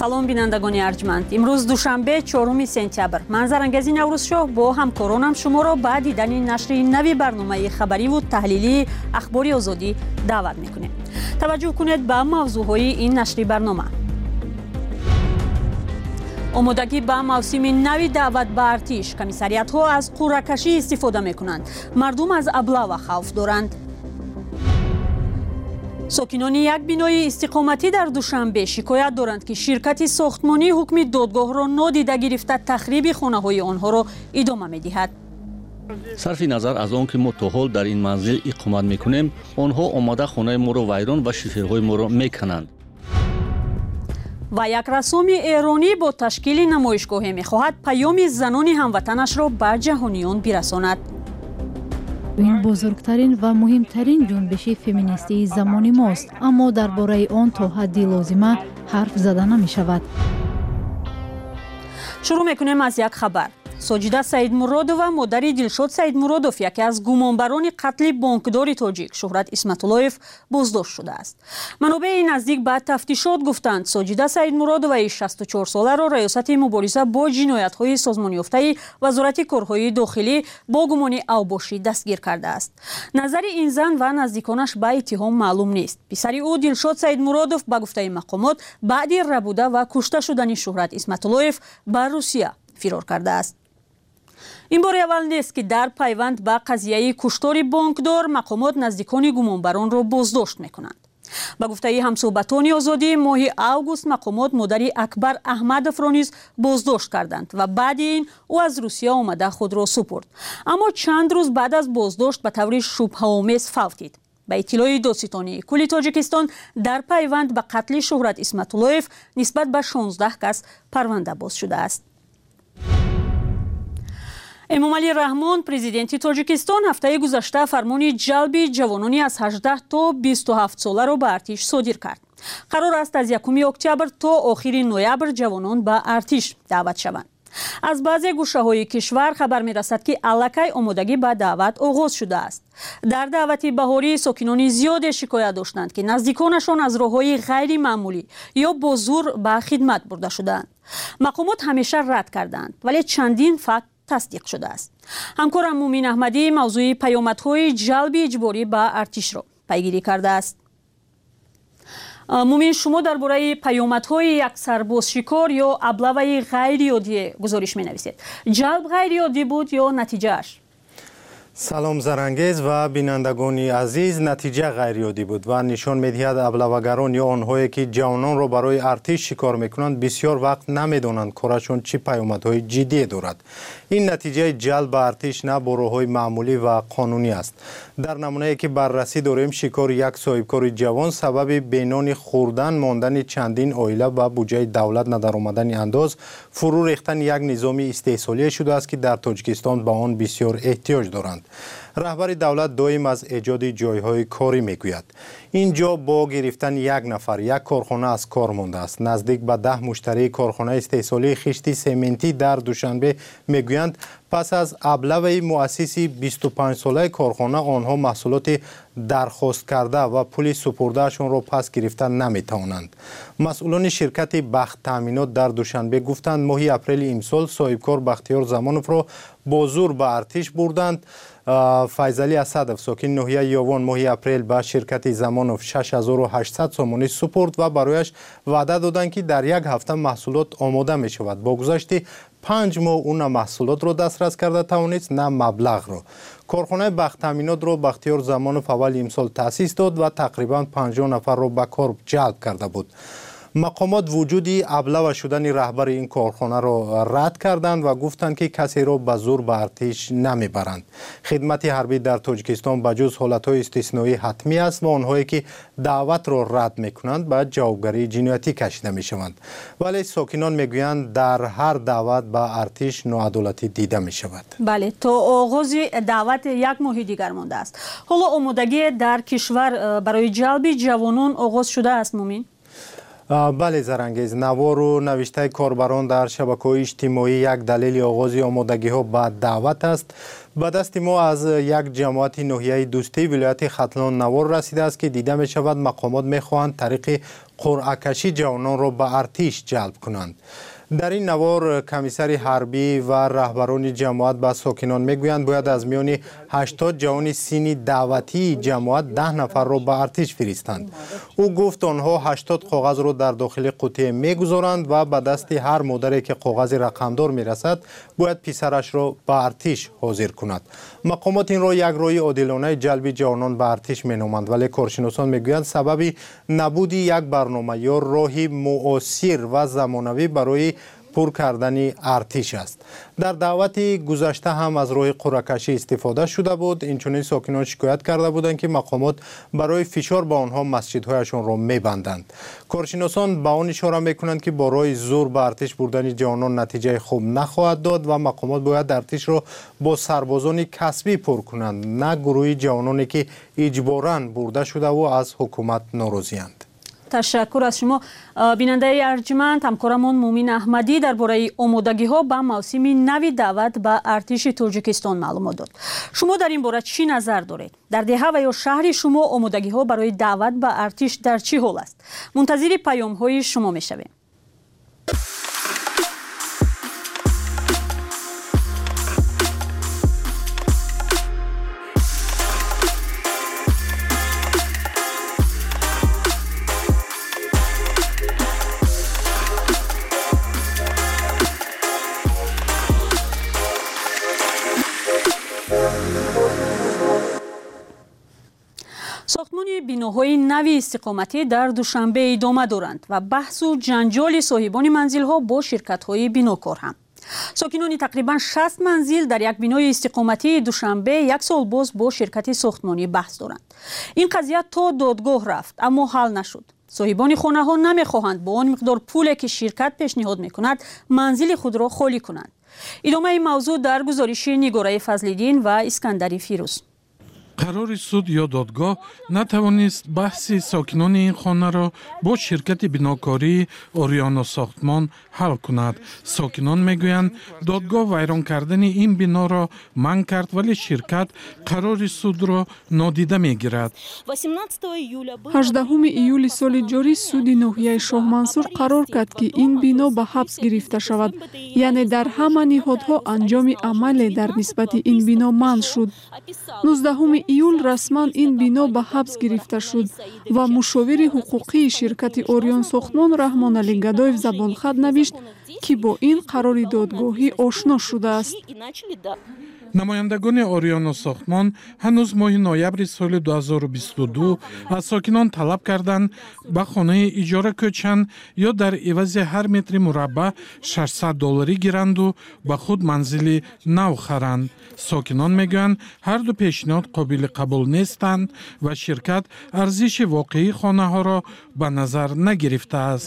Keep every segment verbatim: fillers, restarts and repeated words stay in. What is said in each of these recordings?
салом бинандагони арҷманд. имрӯз душанбе чорум сентябр. ман Зарангези Наврӯзшоҳ бо ҳамкоронам шуморо ба дидани нашри нави барномаи хабариву таҳлилии ахбори озодӣ даъват мекунем. таваҷҷӯҳ кунед ба мавзӯъҳои ин нашри барнома. омодагӣ ба мавсими нави даъват ба артиш. комиссариятҳо аз қурракашӣ истифода мекунанд. мардум аз аблава хавф доранд. сокинони як бинои истиқоматӣ дар Душанбе шикоят доранд, ки ширкати сохтмонӣ ҳукми додгоҳро нодида гирифта тахриби хонаҳои онҳоро идома медиҳад. сарфи назар аз он ки мо то ҳол дар ин манзил иқомат мекунем, онҳо омада хонаи моро вайрон ва шиферҳои моро мекананд. ва як рассоми эронӣ бо ташкили намоишгоҳе мехоҳад паёми занони ҳамватанашро ба ҷаҳониён бирасонад. ин бузургтарин ва муҳимтарин ҷунбиши феминистии замони мост, аммо дар бораи он то ҳадди лозима ҳарф зада намешавад. шурӯъ мекунем аз як хабар. соҷида Саидмуродова, модари Дилшод Саидмуродов, яке аз гумонбарони қатли бонкдори тоҷик Шӯҳрат Исматуллоев боздошт шудааст. манобеи наздик ба тафтишот гуфтанд, соҷида Саидмуродоваи шасту чорсоларо раёсати мубориза бо ҷиноятҳои созмонёфтаи Вазорати корҳои дохилӣ бо гумони авбошӣ дастгир кардааст. назари ин зан ва наздиконаш ба иттиҳом маълум нест. писари ӯ Дилшод Саидмуродов ба гуфтаи мақомот баъди рабуда ва кушта шудани Шӯҳрат Исматуллоев ба Русия фирор кардааст. ин бори аввал нест, ки дар пайванд ба қазияи куштори бонкдор мақомот наздикони гумонбаронро боздошт мекунанд. ба гуфтаи ҳамсӯҳбатони озодӣ, моҳи август мақомот модари Акбар Аҳмадовро низ боздошт карданд ва баъди ин ӯ аз Русия омада худро супурд. аммо чанд рӯз баъд аз боздошт ба таври шубҳаомез фавтид. ба иттилои Додситонии кулли Тоҷикистон, дар пайванд ба қатли Шӯҳрат Исматуллоев нисбат ба шонздаҳ кас парванда боз шудааст. Эмомалӣ Раҳмон, президенти Тоҷикистон, ҳафтаи гузашта фармони ҷалби ҷавонони аз ҳаждаҳ то бисту ҳафт соларо ба артиш содир кард. қарор аст аз якуми октябр то охири ноябр ҷавонон ба артиш даъват шаванд. аз баъзе гӯшаҳои кишвар хабар мерасад, ки аллакай омодагӣ ба даъват оғоз шудааст. дар даъвати баҳорӣ сокинони зиёде шикоят доштанд, ки наздиконашон аз роҳҳои ғайримаъмулӣ ё бо зур ба хидмат бурда шудаанд. мақомот ҳамеша рад карданд, вале чандин факт тасдиқ шудааст. ҳамкорам Мумин Аҳмадӣ мавзӯи паёмадҳои ҷалби иҷборӣ ба артишро пайгирӣ кардааст. мумин, шумо дар бораи паёмадҳои як сарбозшикор ё аблаваи ғайриоддие гузориш менависед. ҷалб ғайриоддӣ буд ё натиҷааш? салом Зарангез ва бинандагони азиз, натиҷа ғайриоддӣ буд ва нишон медиҳад аблавагарон ё онҳое ки ҷавононро барои артиш шикор мекунанд бисёр вақт намедонанд корашон чӣ паёмадҳои ҷиддие дорад. ин натиҷаи ҷалб ба артиш на бо роҳҳои маъмулӣ ва қонунӣ аст. дар намунае ки баррасӣ дорем, шикори як соҳибкори ҷавон сабаби бенони хӯрдан мондани чандин оила ва буҷаи давлат надаромадани андоз, фурӯ рехтани як низоми истеҳсолие шудааст, ки дар Тоҷикистон ба он бисёр эҳтиёҷ доранд. раҳбари давлат доим аз эҷоди ҷойҳои корӣ мегӯяд. ин ҷо бо гирифтани як нафар як корхона аз кор мондааст. наздик ба даҳ муштарии корхонаи истеҳсолии хишти сементӣ дар Душанбе мегӯянд, пас аз аблаваи муассиси бисту панҷсолаи корхона онҳо маҳсулоти дархосткарда ва пули супурдаашонро пас гирифта наметавонанд. масъулони ширкати Бахт таъминот дар Душанбе гуфтанд, моҳи апрели имсол соҳибкор Бахтиёр Замоновро бо зур ба артиш бурданд. Файзалӣ Асадов, сокини ноҳияи Ёвон, моҳи апрел ба ширкати Замонов шаш ҳазору ҳаштсад сомонӣ супурд ва барояш ваъда доданд, ки дар як ҳафта маҳсулот омода мешавад. бо гузашти панҷ моҳ ӯ на маҳсулотро дастрас карда тавонист, на маблағро. корхонаи Бахт таъминотро Бахтиёр Замонов аввали имсол таъсис дод ва тақрибан панҷоҳ нафарро ба кор ҷалб карда буд. мақомот вуҷуди аблава шудани раҳбари ин корхонаро рад карданд ва гуфтанд, ки касеро ба зур ба артиш намебаранд. хидмати ҳарбӣ дар Тоҷикистон ба ҷуз ҳолатҳои истисноӣ ҳатмӣ аст ва онҳое ки даъватро рад мекунанд ба ҷавобгарии ҷиноятӣ кашида мешаванд. вале сокинон мегӯянд, дар ҳар даъват ба артиш ноадолатӣ дида мешавад. бале, то оғози даъват як моҳи дигар мондааст. ҳоло омодагӣ дар кишвар барои ҷалби ҷавонон оғоз шудааст? Мумин, بله زرانگیز، نوار و نوشته کاربران در شبکه‌های اجتماعی یک دلیل آغاز آمادگی ها به دعوت است. به دست ما از یک جماعت ناحیه دوستی ولایت ختلان نوار رسیده است که دیده می شود مقامات می خواهند طریق قرعه کشی جوانان را به ارتش جلب کنند. در این نوار کمیسر حربی و رهبران جماعت به ساکنان میگویند باید از میان هشتاد جوان سینی دعوتی جماعت ده نفر را به ارتش فرستند. او گفت آنها هشتاد کاغذ را در داخل قوطی میگذارند و به دست هر مادری که کاغذ رقمدار میرسد باید پسرش را به ارتش حاضر کند. مقامات این را یک راه عادلانه جلب جوانان به ارتش مینامند، ولی کارشناسان میگویند سبب نبود یک برنامه یا راهی مؤثر و زمانوی برای پر کردن ارتش است. در دعوت گذشته هم از راه قرعه کشی استفاده شده بود. اینچنین ساکنان شکایت کرده بودند که مقامات برای فشار به آنها مسجدهایشان را میبندند. کارشناسان به آن اشاره میکنند که با راه زور به ارتش بردن جوانان نتیجه خوب نخواهد داد و مقامات باید ارتش را با سربازان کسبی پر کنند، نه گروهی جوانانی که اجباراً برده شده و از حکومت ناراضی‌اند. تشکر از شما. بیننده ارجمند، همکارمون مومین احمدی درباره آمادگی ها به موسم نوی دعوت به ارتش تاجیکستان معلومات داد. شما در این باره چی نظر دارید؟ در دهه و یا شهر شما آمادگی ها برای دعوت به ارتش در چی حال است؟ منتظر پیام های شما میشویم. ساختمان بیناهای نوی استقامتی در دوشنبه ادامه دارند و بحث و جنجال صاحبان منزل ها با شرکت های بیناکار هم. ساکنان تقریبا شصت منزل در یک بینای استقامتی دوشنبه یک سال باز با شرکت ساختمانی بحث دارند. این قضیه تا دادگاه رفت اما حل نشد. صاحبان خانه ها نمی خواهند با آن مقدار پولی که شرکت پیشنهاد می کند منزل خود را خالی کنند. ادامه این موضوع در گزارش نگاره فضل‌الدین و اسکندری فیروز. قرار суд ё додгоҳ натавонист баҳси сокинони ин хонаро бо ширкати бинокории Ориона сохтмон ҳал кунад. Сокинон мегӯянд додгоҳ вайрон кардани ин биноро манъ кард, вале ширкат қарори судро нодида мегирад. ҳаждаҳуми июли соли ҷорӣ суди ноҳияи Шоҳмансур қарор кард ки ин бино ба ҳабс гирифта шавад. яъне дар ҳама ниҳодҳо анҷоми амале дар нисбати ин бино манъ шуд. нуздаҳуми июл расман ин бино ба ҳабс гирифта шуд ва мушовири ҳуқуқии ширкати Орион сохтмон Раҳмонали Гадоев забонхат навишт ки бо ин қарори додгоҳӣ ошно шудааст. намояндагони Ориона сохтмон ҳанӯз моҳи ноябри соли ду ҳазору бисту ду аз сокинон талаб карданд ба хонаи иҷора кӯчанд ё дар ивази ҳар метри мураббаъ шашсад долларӣ гиранду ба худ манзили нав харанд. сокинон мегӯянд ҳар ду пешниҳод қобили қабул нестанд ва ширкат арзиши воқеии хонаҳоро ба назар нагирифтааст.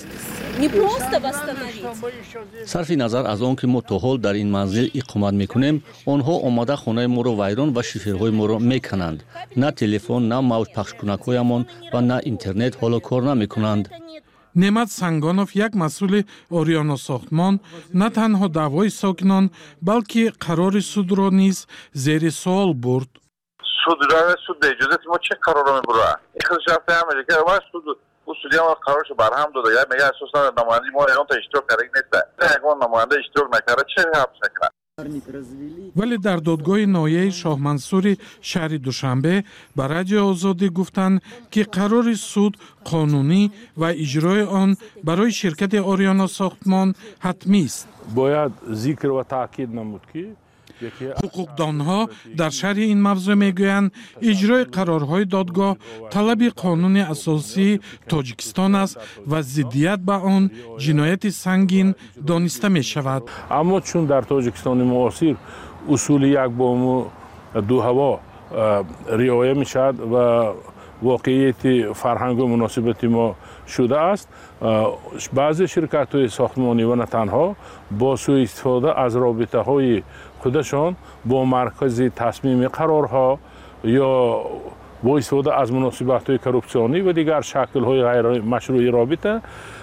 сарфи назар аз он ки мо то ҳол дар ин манзил иқомат мекунем, онҳо омада хонаи моро вайрон ва шиферҳои моро мекананд. на телефон, на мавҷпахшкунакҳоямон ва на интернет ҳоло кор намекунанд. Немат Сангонов, як масъули Ориона сохтмон, на танҳо даъвои сокинон, балки қарори судро низ зери суол бурд. суд суд ба иҷозати мо чӣ қарора мебурад? ихтишофта ҳамаҷа ки ва суд у судия мо қароршо барҳам дода. Я мега асосан намояндаи мо ягон та иштирок карда неста. Ягон намоянда иштирок накарда чӣ ҳабс мекунад? вале дар додгоҳи ноҳияи Шоҳмансури шаҳри Душанбе ба Радиои Озодӣ гуфтанд ки қарори суд қонунӣ ва иҷрои он барои ширкати Ориона сохтмон ҳатмист. бояд зикр ва таъкид намуд ки ҳуқуқдонҳо дар шарҳи ин мавзӯъ мегӯянд иҷрои қарорҳои додгоҳ талаби қонуни асосии Тоҷикистон аст ва зиддият ба он ҷинояти сангин дониста мешавад. аммо чун дар тоҷикистони муосир усули якбому дуҳаво риоя мешавад ва воқеияти фарҳангу муносибати мо шудааст, баъзе ширкатҳои сохтмонӣ ва на танҳо бо суистифода аз робитаҳои худашон бо маркази тасмими қарорҳо ё با استفاده از مناسبت‌های کرپسیونی و دیگر شکل‌های غیر مشروع رابطه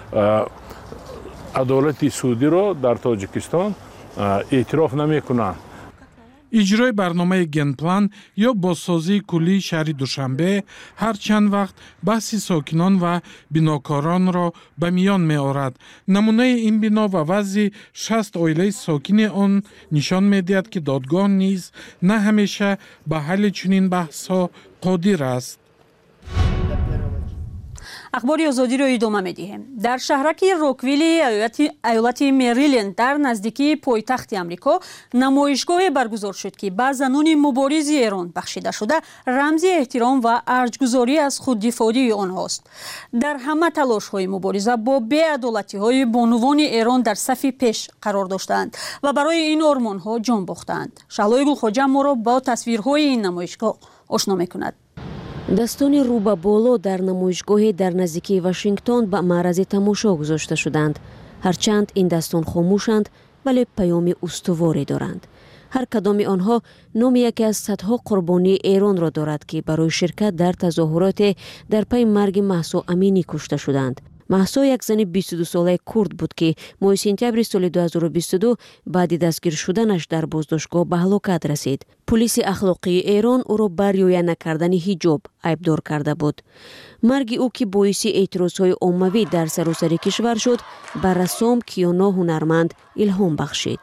عدالت سعودی را در تاجیکستان اعتراف نمی‌کنند. اجرای برنامه گنپلان یا بازسازی کلی شهر دوشنبه هر چند وقت بحث ساکنان و بناکاران را به میان می آورد. نمونه این بنا و وضع شصت عائله ساکن آن نشان می دهد که دادگاه نیز نه همیشه به حل چنین بحث ها قادر است. اخباری آزادی رو ادامه می‌دهیم. در شهرک روکویل ایالت مریلند در نزدیکی پایتخت آمریکا نمایشگاه برگزار شد که به زنان مبارز ایران بخشیده شده رمز احترام و ارجگذاری از خوددفاعی آنهاست. در همه تلاش‌های مبارزه با بی‌عدالتی‌های بانوان ایران در صف پیش قرار داشتند و برای این آرمان‌ها جان باختند. شهلای گلخواجه ما را با تصویرهای این نمایشگاه آشنا می‌کند. دستان رو به بالا در نمایشگاهی در نزدیکی واشنگتن به معرض تماشا گذاشته شدند. هرچند این دستان خاموشند ولی پیام استواری دارند. هر کدام آنها نام یکی از صدها قربانی ایران را دارد که برای شرکت در تظاهرات در پی مرگ مهسا امینی کشته شدند. مهسا یک زن بیست و دو ساله کرد بود که ماه سپتامبر سال دو هزار و بیست و دو بعد دستگیر شدنش در بازداشتگاه به هلاکت رسید. پلیس اخلاقی ایران او را بر رعایت نکردن حجاب ایبدار کرده بود. مرگ او که باعث اعتراضهای عمومی در سراسر کشور شد، بر رسام کیانا هنرمند الهام بخشید.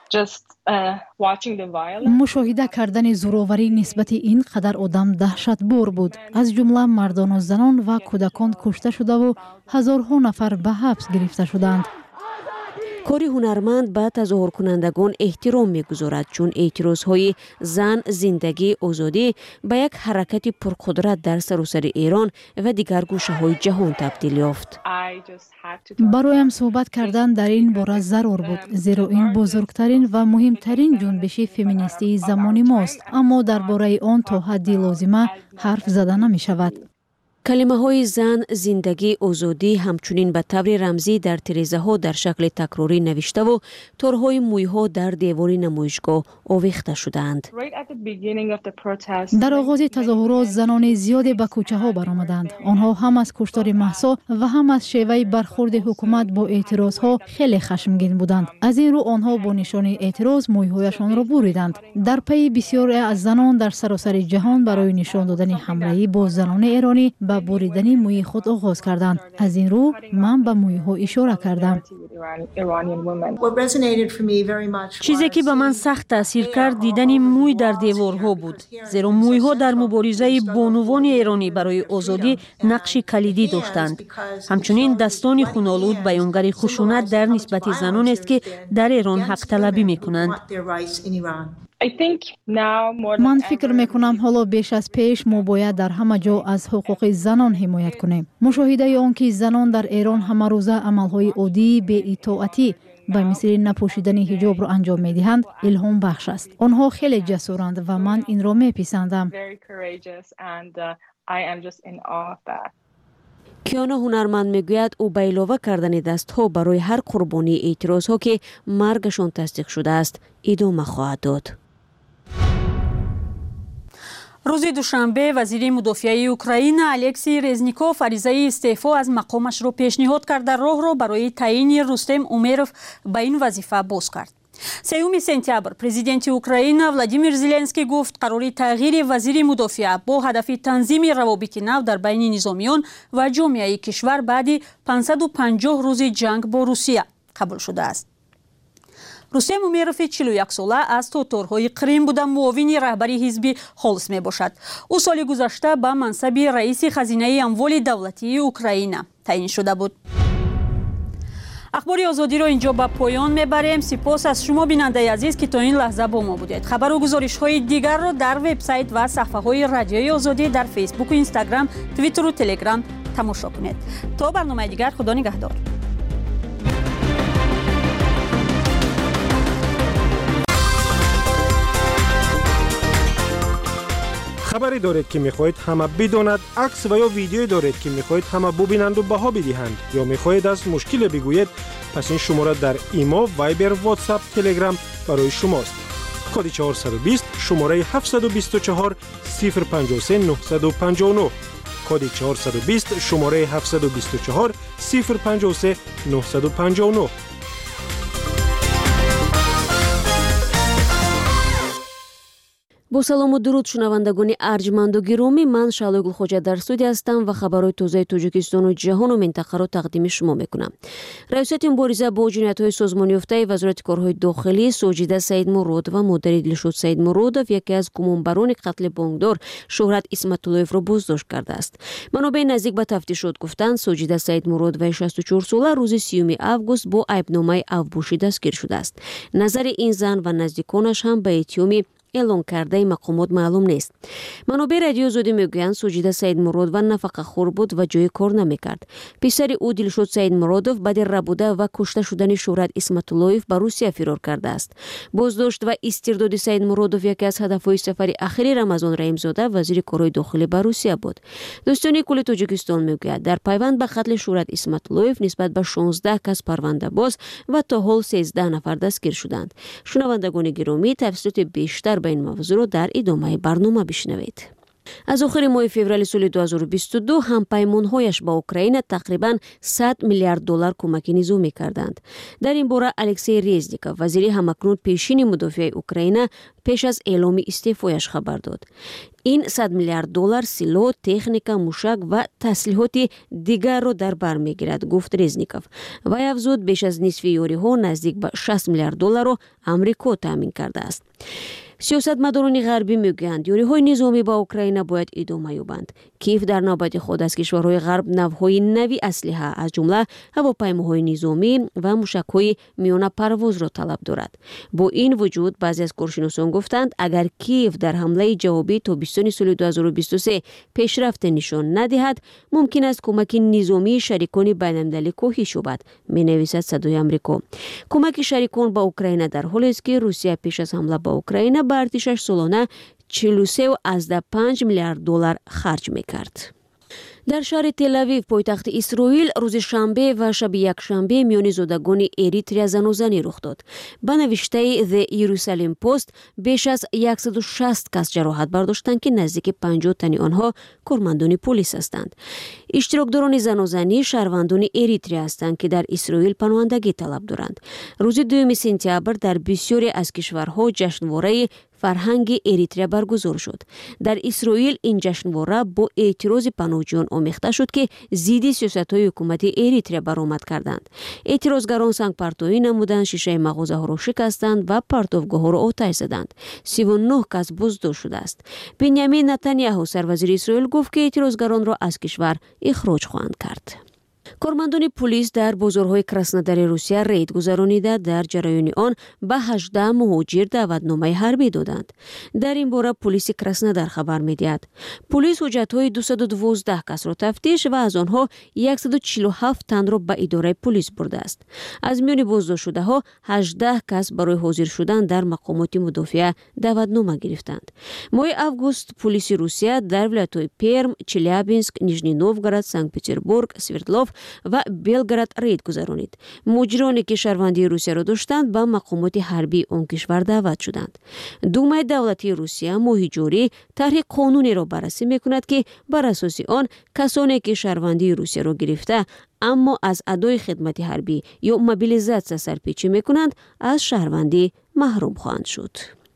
مشاهده کردن زورآوری نسبت این قدر آدم دهشتبار بود. از جمله مردان و زنان و کودکان کشته شده و هزارها نفر به حبس گرفته شدند. کاری هنرمند به تظاهر کنندگان احترام می‌گذارد چون اعتراضهای زن، زندگی، آزادی به یک حرکت پرقدرت در سراسر ایران و دیگر گوشه‌های جهان تبدیل یافت. برایم صحبت کردن در این باره ضرور بود، زیرا این بزرگترین و مهمترین جنبش فمینیستی زمان ماست، اما درباره آن تا حدی لازمه حرف زده نمی‌شود. کلمه های زن، زندگی، آزادی همچنین به طور رمزی در تریزه ها در شکل تکراری نوشته و تارهای موی ها در دیوار نمایشگاه آویخته شدند. در آغاز تظاهرات زنان زیادی به کوچه ها برآمدند. آنها هم از کشتار مهسا و هم از شیوه برخورد حکومت با اعتراض ها خیلی خشمگین بودند. از این رو آنها با نشان اعتراض موی هایشان را بریدند. در پی بسیاری از زنان در سراسر جهان برای نشان دادن همراهی با زنان ایرانی با بریدن موی خود آغاز کردند. از این رو من به موی ها اشاره کردم. چیزی که به من سخت تاثیر کرد دیدن موی در دیوارها بود، زیرا موی ها در مبارزه بانوان ایرانی برای آزادی نقش کلیدی داشتند. همچنین دستان خونالود بیانگر خشونت در نسبت زنان است که در ایران حق طلبی می کنند. من فکر میکنم حالا بیش از پیش ما باید در همه جا از حقوق زنان حمایت کنیم. مشاهده آن که زنان در ایران همه روزه عملهای عادی بی اطاعتی به مثل نپوشیدن حجاب را انجام میدهند الهام بخش است. آنها خیلی جسورند و من این را میپسندم. کیانا هنرمند میگوید او به علاوه کردن دستها برای هر قربانی اعتراض ها که مرگشان تصدیق شده است ادامه خواهد داد. روز دوشنبه وزیر مدافع اوکراین الکسی رزنیکوف عریضه استعفا از مقامش را پیشنهاد کرد. در راه را برای تعیین رستم اومروف به این وظیفه باز کرد. سیوم سپتامبر پرزیدنت اوکراین ولادیمیر زلنسکی گفت قرار تغییر وزیر مدافع با هدف تنظیم روابط نو در بین نظامیان و جامعه کشور بعد پانصد و پنجاه روز جنگ با روسیه قبول شده است. رستم اومروف چهل و یک ساله از تاتارهای قریم بوده معاون رهبری حزب خالص می باشد. او سال گذشته به منصب رئیس خزینه اموال دولتی اوکراین تعیین شده بود. اخباری آزادی را اینجا به پایان میبریم. سپاس از شما بیننده عزیز که تا این لحظه با ما بودید. خبر و گزارش های دیگر را در وبسایت و صفحه های رادیوی آزادی در فیسبوک و اینستاگرام، توییتر و تلگرام تماشا کنید. تا برنامه دیگر، خدا نگهدار. خبری دارید که میخواهید همه بداند، عکس و یا ویدیویی دارید که میخواهید همه ببینند و بها بدهند، یا میخواهید از مشکل بگویید، پس این شماره در ایما، وایبر، واتساپ، تلگرام برای شماست. کد چهارصد و بیست شماره هفتصد و بیست و چهار صفر پنجاه و سه نهصد و پنجاه و نه کد چهارصد و بیست شماره هفتصد و بیست و چهار صفر پنجاه و سه نهصد و پنجاه و نه. бо салому дуруд шунавандагони арҷманду гиромӣ, ман Шаълои Гулхоҷа дар студия ҳастам ва хабарҳои тозаи Тоҷикистону ҷаҳону минтақаро тақдими шумо мекунам. Раисияти мубориза бо ҷиноятҳои созмонёфтаи Вазорати корҳои дохилӣ Соҷида Саидмуродова, модари Дилшод Саидмуродов, яке аз гумонбарони қатли бонкдор Шӯҳрат Исматуллоевро боздошт кардааст. Манобаи наздик ба тафтишот гуфтанд, Соҷида Саидмуродоваи шасту чор сола рӯзи сеюми август бо айбномаи авбушӣ дастгир шудааст. Назари ин зан ва наздиконаш ҳам ба эҳтиёми эълон кардаи мақомот маълум нест. Манобаи радиои озодӣ мегӯянд, Соҷида Саидмуродова нафақахӯр буд ва ҷои кор намекард. Писари ӯ Дилшод Саидмуродов баъди рабуда ва кушта шудани Шӯҳрат Исматуллоев ба Русия фирор кардааст. Боздошт ва истирдоди Саидмуродов яке аз ҳадафҳои сафари ахири Рамазон Раимзода, вазири корҳои дохилӣ ба Русия буд. Дӯстони кулли Тоҷикистон мегӯяд, дар пайванд ба қатли Шӯҳрат Исматуллоев нисбат ба шонздаҳ кас парвандабоз ва то ҳол сенздаҳ нафар дастгир шуданд. Шунавандагони гиромӣ, тафсилоти бештар ба ин мавзӯъро дар идомаи барнома бишнавед. аз охири моҳи феврали соли ду ҳазору бисту ду ҳампаймонҳояш ба Украина тақрибан сад миллиард доллар кӯмаки низомӣ карданд. Дар ин бора Алексей Резников, вазири ҳамакнун пешини мудофиаи Украина, пеш аз эъломи истеъфояш хабар дод. ин сад миллиард доллар силоҳ, техника, мушак ва таслиҳоти дигарро дар бар мегирад, гуфт Резников. Вай афзуд, беш аз нисфи ёриҳо, наздик ба шаст миллиард долларро Амрико таъмин кардааст. сиёсатмадорони ғарбӣ мегӯянд, ёриҳои низомӣ ба Украина бояд идома ёбанд. Киев дар навбати худ аз кишварҳои ғарб навъҳои нави аслиҳа, аз ҷумла ҳавопаймоҳои низомӣ ва мушакҳои миёнапарвозро талаб дорад. Бо ин вуҷуд, баъзе аз коршиносон гуфтанд, агар Киев дар ҳамлаи ҷавобии тобистони соли ду ҳазору бисту се пешрафте нишон надиҳад, мумкин аст кӯмаки низомии шарикони байналмилалӣ коҳиш ёбад, менависад Садои Амрико. Кӯмаки шарикон ба Украина дар ҳолест ки Русия пеш аз ҳамла ба Украина ба артишаш солона чилу се азда панҷ миллиард доллар харҷ мекард. дар шаҳри Тел-Авив, пойтахти Исроил, рӯзи шанбе ва шаби якшанбе миёни зодагони Эритрия занозанӣ рух дод. Ба навиштаи The Jerusalem Post, беш аз яксаду шаст кас ҷароҳат бардоштанд ки наздики панҷоҳ тани онҳо кормандони полис ҳастанд. Иштирокдорони занозанӣ шаҳрвандони Эритрия ҳастанд ки дар Исроил паноҳандагӣ талаб доранд. Рӯзи дуюми сентябр дар бисёре аз кишварҳо ҷашнвораи фарҳанги Эритрия баргузор шуд. Дар Исроил ин ҷашнвора бо эътирози паноҳҷӯён омехта шуд ки зидди сиёсатҳои ҳукумати Эритрия баромад карданд. Эътирозгарон сангпартоӣ намуданд, шишаи мағозаҳоро шикастанд ва партовгоҳҳоро оташ заданд. сиву нӯҳ кас боздошт шудааст. Биньямин Натаньяҳу, сарвазири Исроил, гуфт ки эътирозгаронро аз кишвар ихроҷ хоҳанд кард. Кормандони полис дар бозорҳои Краснодари Русия рейд гузаронида, дар ҷараёни он ба ҳаждаҳ муҳоҷир даъватномаи ҳарбӣ доданд. Дар ин бора полиси Краснодар хабар медиҳад. Полис ҳуҷҷатҳои дусаду дувоздаҳ касро тафтиш ва аз онҳо яксаду чилу ҳафт танро ба идораи полис бурдааст. Аз миёни боздоштшудаҳо ҳаждаҳ кас барои ҳозир шудан дар мақомоти мудофиа даъватнома гирифтанд. Моҳи август полиси Русия дар вилоятҳои Перм, Челябинск, Нижний Новгород, Санкт-Петербург, Свердлов ва Белград рейд гузаронид. муҷрироне ки шаҳрвандии Русияро доштанд ба мақомоти ҳарбии он кишвар даъват шуданд. Думаи давлатии Русия моҳи ҷорӣ тарҳи қонунеро баррасӣ мекунад ки бар асоси он касоне ки шаҳрвандии Русияро гирифта, аммо аз адои хидмати ҳарбӣ ё мобилизатсия сарпечӣ мекунанд, аз шаҳрвандӣ маҳрум хоҳанд шуд.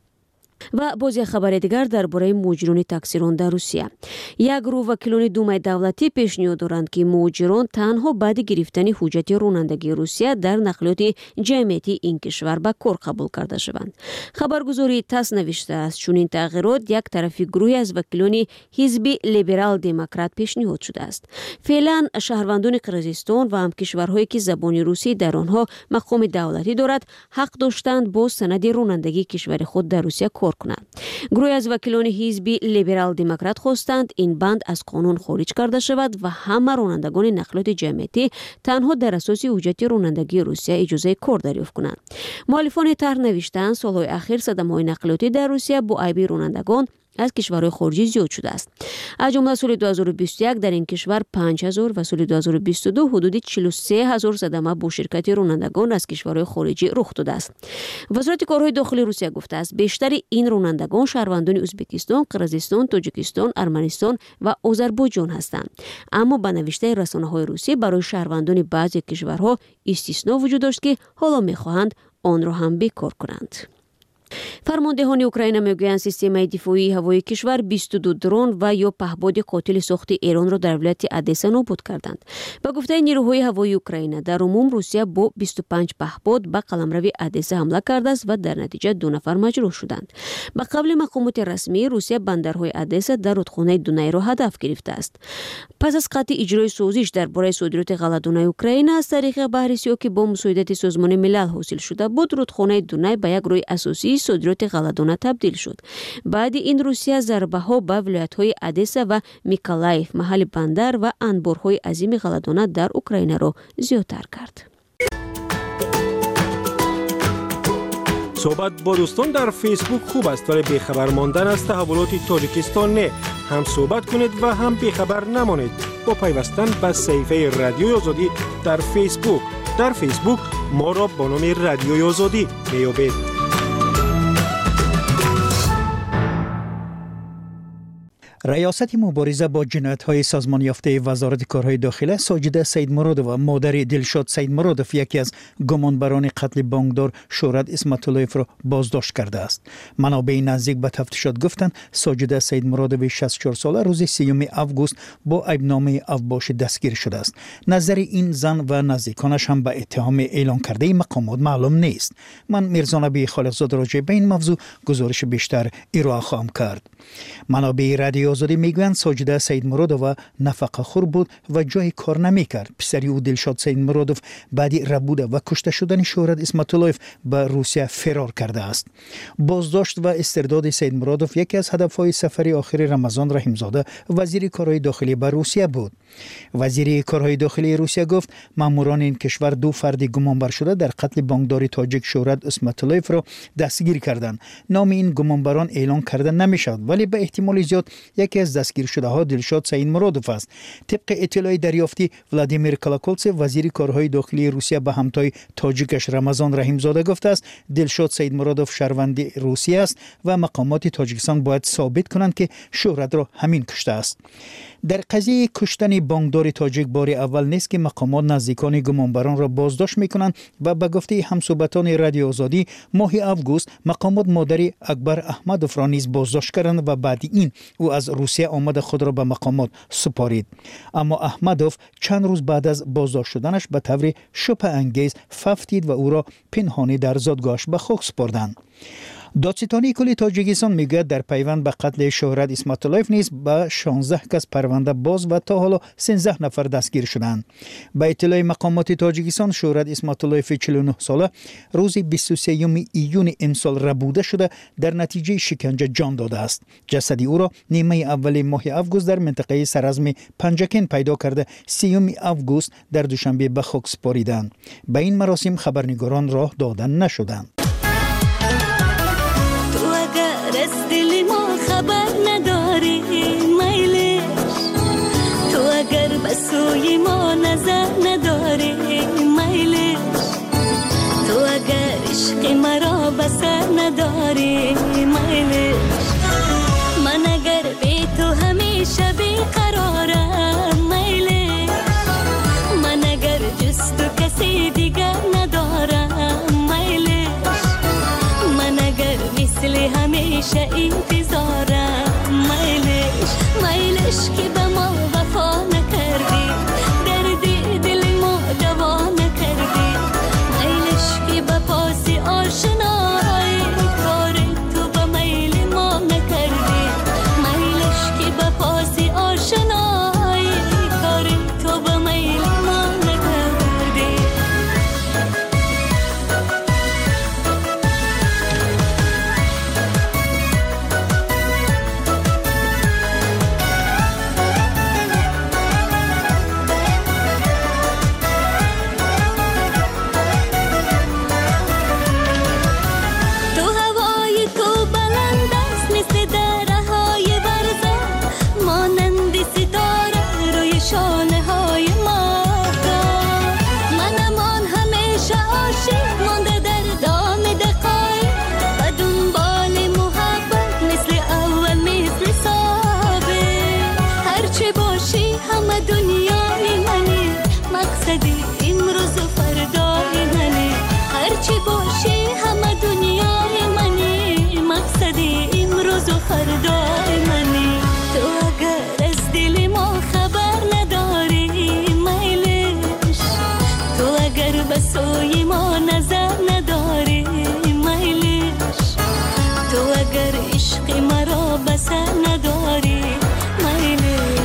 ва боз як хабари дигар дар бораи муҳоҷирони таксирон дар Русия. Як гурӯҳ вакилони Думаи давлатӣ пешниҳод доранд ки муҳоҷирон танҳо баъди гирифтани ҳуҷҷати ронандагии Русия дар нақлиёти ҷамъиятии ин кишвар ба кор қабул карда шаванд. Хабаргузории ТАСС навиштааст, чунин тағйирот як тарафи гурӯҳе аз вакилони ҳизби либерал-демократ пешниҳод шудааст. Феълан шаҳрвандони Қирғизистон ва ҳамкишварҳое ки забони русӣ дар онҳо мақоми давлатӣ дорад, ҳақ доштанд бо санади ронандагии кишвари худ дар Русия кор кунанд. Гурӯҳе аз вакилони ҳизби либерал-демократ хостанд ин банд аз қонун хориҷ карда шавад ва ҳама ронандагони нақлиёти ҷамъиятӣ танҳо дар асоси ҳуҷҷати ронандагии Русия иҷозаи кор дарёфт кунанд. Муаллифони тарҳ навиштаанд, солҳои ахир садамҳои нақлиётӣ дар Русия бо айби ронандагон از کشورهای خارجی زیاد شده است. از جمله سال دو هزار و بیست و یک در این کشور پنج هزار و سال دو هزار و بیست و دو حدود چهل و سه هزار صدمه با شرکت رانندگان از کشورهای خارجی رخ داده است. وزارت کارهای داخلی روسیه گفته است بیشتر این رانندگان شهروندان ازبکستان، قرقیزستان، تاجیکستان، ارمنستان و آذربایجان هستند. اما به نوشته رسانه‌های روسیه برای شهروندان بعضی کشورها استثنا وجود داشت که حالا می‌خواهند آن را هم بیکار کنند. فرماندهان اوکراین میگویند سیستم دفاعی هوایی کشور بیست و دو درون و یا پهپاد قاتل ساخت ایران را در ولایت ادسا نابود کردند. به گفته نیروهای هوایی اوکراین در عموم روسیه با بیست و پنج پهپاد به قلمرو ادسا حمله کرده است و در نتیجه دو نفر مجروح شدند. به قبل مقامات رسمی روسیه بندرهای ادسا در رودخانه دونای را هدف گرفته است. پس از قطع اجرای سازش درباره صادرات غله‌دانه اوکراین از طریق بحر سیاه که با مساعدت سازمان ملل حاصل شده بود، رودخانه دونای به یک راه اساسی صادرات غله‌دانه تبدیل شد. بعد این روسیه ضربه ها به ولایت‌های ادسا و میکولایف، محل بندر و انبارهای عظیم غله‌دانه در اوکراین را زیادتر کرد. صحبت با دوستان در فیسبوک خوب است ولی بیخبر ماندن از تحولات تاجیکستان نه. هم صحبت کنید و هم بیخبر نمانید با پیوستن به صفحه رادیوی آزادی در فیسبوک. در فیسبوک ما را با نام رادیوی آزادی میابید. ریاست مبارزه با جنایت‌های سازمان یافته وزارت کارهای داخلی ساجده سیدمرادوف، مادر دلشاد سیدمرادوف، یکی از گمانبران قتل بانکدار شهرت اسمت اللهیف را بازداشت کرده است. منابع نزدیک به تفتیشات گفتند ساجده سیدمرادوف شصت و چهار ساله روز سیوم آگوست با عیبنامه افباش دستگیر شده است. نظر این زن و نزدیکانش هم به اتهام اعلان کرده مقامات معلوم نیست. من میرزا نبی خالقزاد راجع به این موضوع گزارش بیشتر ارائه خواهم کرد. منابع رادیو آزادی میگویند ساجده سیدمرادوف نفقه خور بود و جای کار نمیکرد. پسری او دلشاد سیدمرادوف بعد ربوده و کشته شدن شهرت اسمت اللهیف به روسیه فرار کرده است. بازداشت و استرداد سیدمرادوف یکی از هدفهای سفر آخر رمضان رحیمزاده وزیر کارهای داخلی به روسیه بود. وزیر کارهای داخلی روسیه گفت ماموران این کشور دو فرد گمانبر شده در قتل بانکدار تاجیک شهرت اسمت اللهیف را دستگیر کردند. نام این گمانبران اعلان کرده نمیشد ولی به احتمال زیاد یکی از دستگیر شده ها دلشاد سیدمرادوف است. طبق اطلاع دریافتی ولادیمیر کلاکولتس وزیر کارهای داخلی روسیه به همتای تاجیکش رمضان رحیمزاده گفته است دلشاد سیدمرادوف شهروند روسیه است و مقامات تاجیکستان باید ثابت کنند که شهرت را همین کشته است. در قضیه کشتن بانکدار تاجیک بار اول نیست که مقامات نزدیکان گمانبران را بازداشت میکنند و به گفته همصحبتان رادیو آزادی ماه آگوست مقامات مادر اکبر احمدوف را نیز بازداشت کردند و بعد این او از روسیه آمد خود را به مقامات سپارید. اما احمدوف چند روز بعد از بازداشت شدنش به طور شبه انگیز ففتید و او را پنهانی در زادگاهش به خاک سپردند. دادستانی کل تاجیکستان میگوید در پیوند به قتل شهرت اسمت اللهیف نیز به شانزده کس پرونده باز و تا حالا سیزده نفر دستگیر شدند. به اطلاع مقامات تاجیکستان شهرت اسمت اللهیف چهل و نه ساله روز بیست و سه ایون امسال ربوده شده در نتیجه شکنجه جان داده است. جسد او را نیمه اول ماه آگوست در منطقه سرازم پنجکن پیدا کرده سیوم آگوست در دوشنبه به خاک سپاریدند. به این مراسم خبرنگاران راه دادن نشدند. از دل ما خبر نداری میلش، تو اگر به سوی ما نظر نداری میلش، تو اگر عشق مرا بسر نداری میلش، من اگر بی تو همیشه بیقرارم میلش، من اگر جز تو کسی دیگر ندارم میلش، من اگر مثل همیشه انتظارم میلش، میلش که به ما وفا نکردی، دردی دل ما دوا نکردی، میلش که به پاس آشنایی کار تو به میل ما نکردی، میلش که به پاس آشنایی کار تو به میل ما نکردی. فردای منی. تو اگر از دل ما خبر نداری میلش، تو اگر به سوی ما نظر نداری میلش، تو اگر عشق مرا بسر نداری میلش.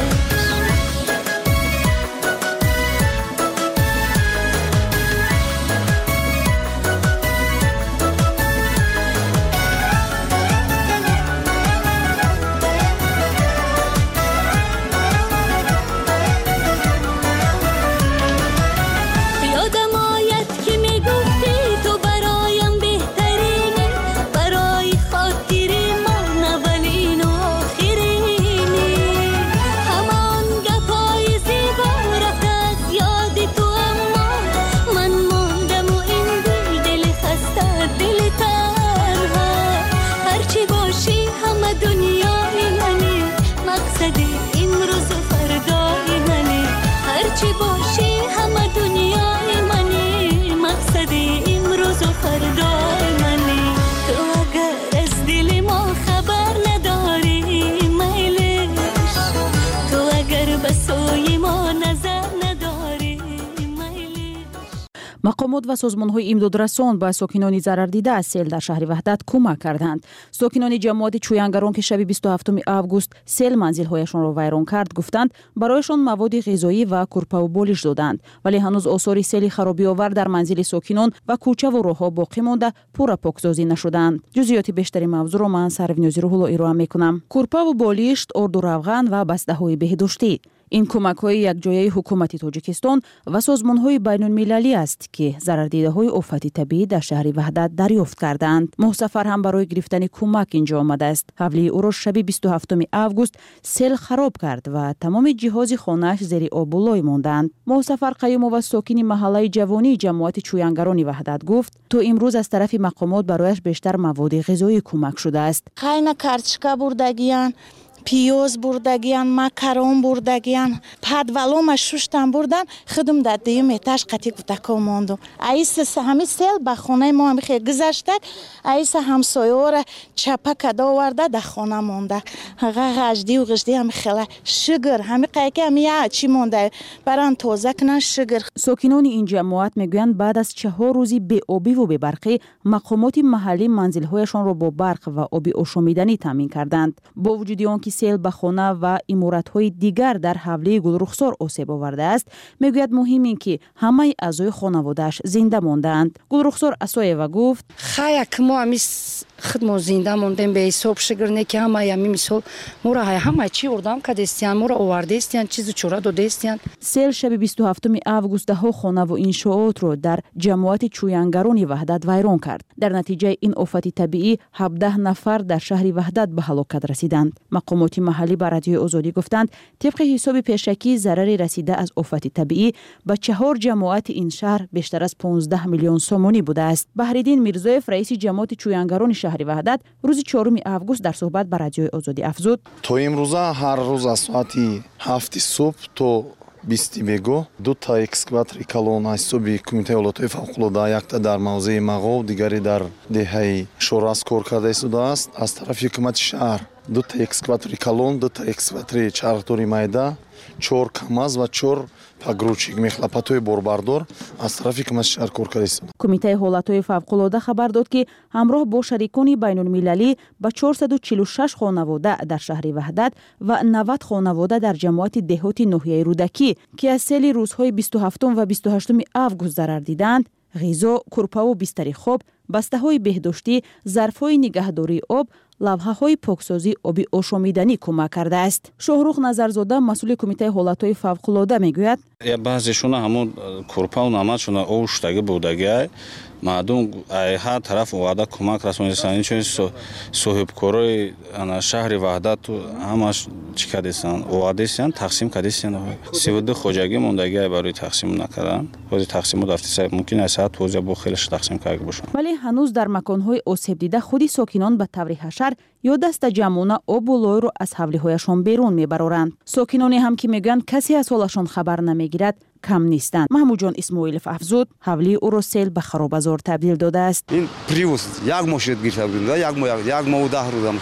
مقامات و سازمان‌های امدادرسان به ساکنان ضرردیده از سیل در شهر وحدت کمک کردند. ساکنان جماعت چویانگران که شب بیست و هفتم آگوست سیل منزل‌هایشان را ویران کرد گفتند برایشان مواد غذایی و کورپا و بالش دادند، ولی هنوز آثار سیل خرابی‌آور در منزل ساکنان و کوچه و راه‌ها باقی مانده پورا پاکسازی نشدند. جزئیات بیشتری موضوع را من سروینازی روح‌الله ارائه می‌کنم. کورپا و بالشت، آرد و روغن و بسته‌های بهداشتی این کمک‌های یکجایی حکومت تاجیکستان و سازمان‌های بین‌المللی است که ضرردیده‌های آفت طبیعی در شهر وحدت دریافت کردند. محسفر هم برای گرفتن کمک اینجا آمده است. حولی او را شب بیست و هفتم آگوست سیل خراب کرد و تمام جهاز خانه‌اش زیر آب و لای ماندند. محسفر قیوم و ساکن محله جوانی جماعت چویانگران وحدت گفت تو امروز از طرف مقامات برایش بیشتر مواد غذایی کمک شده است. خیلی کارچکا بردگیان پیوز بردگیان، مکرون بردگیان، پدولوم شوشتن بردن، خودم در دیوم اتاج قطعی کتکا موندم. ایس همین سیل به خانه ما هم خیلی گذشته، ایس همسایه را چپا کدا آورده در خانه مونده. غجدی و غجدی هم خیلی شگر، همین قیقی هم یه چی مونده بران تازه کنن شگر. ساکنان این جماعت میگویند بعد از چهار روزی بی آبی و بی برقی مقامات محلی منزل‌هایشان را با برق و آبی آشامیدنی تامین کردند. با وجود آنکه سیل به خانه و عمارت‌های دیگر در حوله گلرخسار آسیب آورده است، میگوید مهم این که همه اعضای خانواده‌اش زنده ماندند. گلرخسار اسایوا گفت خیک ما میس خدمت زنده موندیم به حساب شگر نه که همه می مثال مورا همه چی اردام که دستیان مورا آورده استیان چیزی چورا داده استیان. سیل شب بیست و هفتم آگوست ده ها خانه و انشاءات رو در جماعت چویانگران وحدت ویران کرد. در نتیجه این آفت طبیعی هفده نفر در شهر وحدت به هلاکت رسیدند. مقامات محلی به رادیوی آزادی گفتند طبق حساب پیشکی ضرر رسیده از آفت طبیعی به چهار جماعت این شهر بیشتر از پانزده میلیون سومانی بوده است. بهرالدین میرزایف رئیس جماعت چویانگران شهر وحدت روز چهارم آگوست در صحبت با رادیوی آزادی افزود تو امروز هر روز از ساعت هفت صبح تو بیست بگو دو تا اکسکواتر کلون از صبح کمیته ولایت فوق‌العاده یک تا در موضع مغو دیگری در دهه شوراس کار کرده شده است. از طرف حکومت شهر دو تا اکسکواتر کلون، دو تا اکسکواتر چارتوری майда، چهار کماز و چهار پاگروچیک مخلپاتوی بورباردور از طرف حکومت شهر کار کرده شده. کمیته حالت‌های فوق‌العاده خبر داد که همراه با شریکان بین‌المللی با چهارصد و چهل و شش خانواده در شهر وحدت و نود خانواده در جماعت دهات ناحیه رودکی که از سیل روزهای بیست و هفتم و بیست و هشتم آگوست ضرر دیدند، غذا، کورپا و بستر خواب، بسته‌های بهداشتی، ظرف‌های نگهداری آب، لوحه‌های پاکسازی آبی آشامیدنی کمک کرده است. شاهروخ نظرزاده مسئول کمیته حالت‌های فوق‌العاده میگوید بعضیشون همون کورپا و نمادشون اوشتگی بودگی مردم هر طرف وعده کمک رسوندن چون صاحبکارای شهر وحدت همش چیکادیسن وعدهشون تقسیم کردیسن سود خوجگی موندگی برای تقسیم نکردن روز تقسیم دفتر ممکن است توزیع با خیلیش تقسیم کرده باشه. ولی هنوز در مکان‌های آسیب دیده خودی ساکنان به طور حشر یا دست جمعانه آب و لای را از حولی‌هایشان بیرون میبرند. ساکنانی هم که میگن کسی از حالشان خبر نمیگیرد کم نیستند. محمود جان اسماعیلов افزود حولی او را سیل به خرابزار تبدیل داده است. این پریوس یک ماشین گرفته بود یک ما یک ما و ده روز